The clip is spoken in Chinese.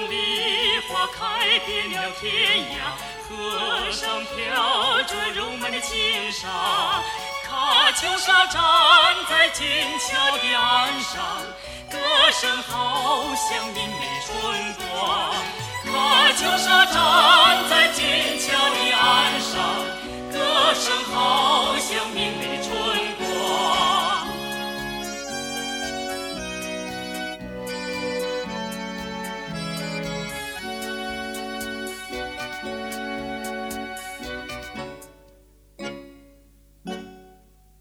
里花开遍了天涯，河上飘着柔曼的金沙，喀秋莎站在金桥的岸上，歌声好像明媚春光。喀秋莎站在金桥的岸上，歌声好像明媚